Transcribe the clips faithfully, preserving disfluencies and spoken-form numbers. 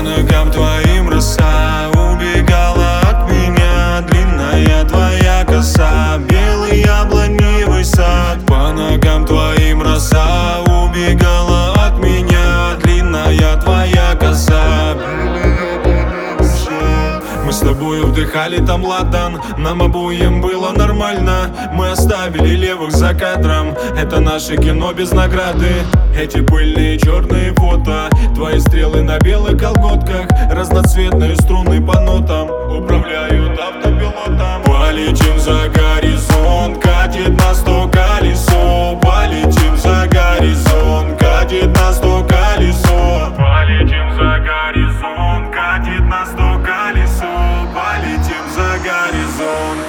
ногам твоим роса убегала от меня. Длинная твоя коса, белый яблоневый сад. По ногам твоим роса убегала от меня. Длинная твоя коса. Мы с тобой вдыхали там ладан, нам обоим было нормально. Мы оставили левых за кадром, это наше кино без награды. Эти пыльные черные фото, твои стрелы на белых колготках, разноцветные струны по нотам управляют автопилотом. Полетим за горизонт, катит нас то колесо. Полетим за горизонт, катит нас то колесо. Полетим за горизонт, катит нас то колесо. Полетим за горизонт.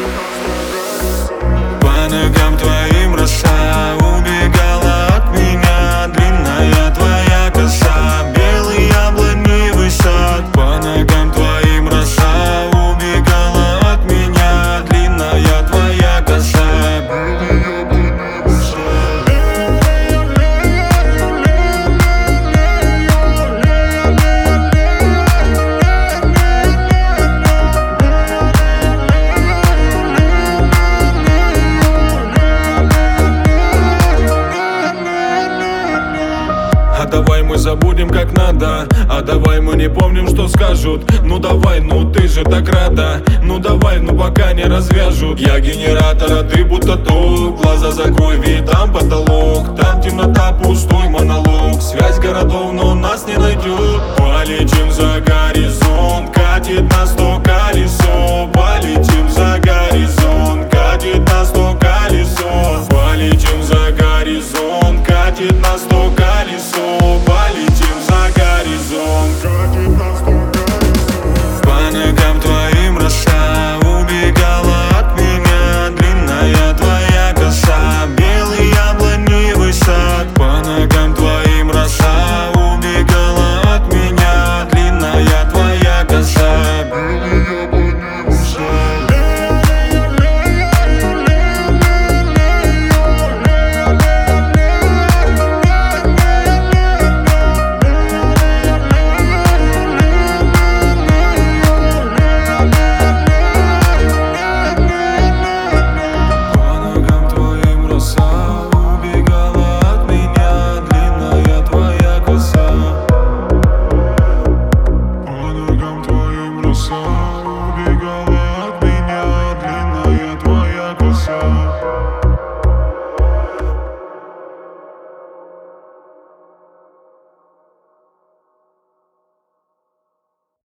По ногам твоим роса убегала от меня. Длинная твоя коса, белый яблоневый сад. По ногам твоим роса убегала от меня. Длинная твоя коса. А давай мы забудем как надо, а давай мы не помним, что скажут. Ну давай, ну ты же так рада, ну давай, ну пока не развяжут. Я генератор, а ты будто ток. Глаза закрой, ведь там потолок. Там темнота, пустой монолог. Связь городов, но нас не найдет. Полетим за горизонт, катит нас то колесо. Полетим за горизонт, катит нас то колесо. Полетим за горизонт, катит нас то колесо. Полетим за горизонт. По ногам